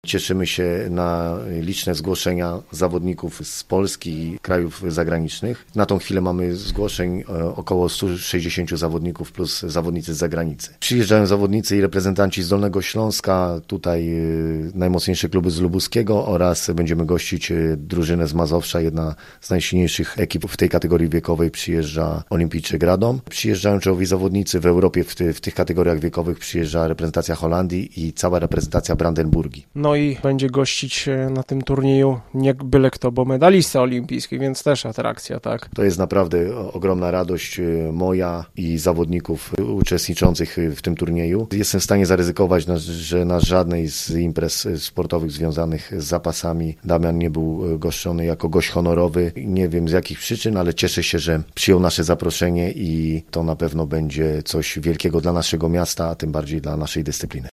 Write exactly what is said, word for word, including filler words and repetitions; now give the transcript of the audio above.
Cieszymy się na liczne zgłoszenia zawodników z Polski i krajów zagranicznych. Na tą chwilę mamy zgłoszeń około stu sześćdziesięciu zawodników plus zawodnicy z zagranicy. Przyjeżdżają zawodnicy i reprezentanci z Dolnego Śląska, tutaj najmocniejsze kluby z Lubuskiego oraz będziemy gościć drużynę z Mazowsza, jedna z najsilniejszych ekip w tej kategorii wiekowej przyjeżdża Olimpijczyk Radom. Przyjeżdżają czołowi zawodnicy w Europie, w, ty, w tych kategoriach wiekowych przyjeżdża reprezentacja Holandii i cała reprezentacja Brandenburgii. No i będzie gościć na tym turnieju nie byle kto, bo medalista olimpijski, więc też atrakcja, tak? To jest naprawdę ogromna radość moja i zawodników uczestniczących w tym turnieju. Jestem w stanie zaryzykować, że na żadnej z imprez sportowych związanych z zapasami Damian nie był goszczony jako gość honorowy. Nie wiem z jakich przyczyn, ale cieszę się, że przyjął nasze zaproszenie i to na pewno będzie coś wielkiego dla naszego miasta, a tym bardziej dla naszej dyscypliny.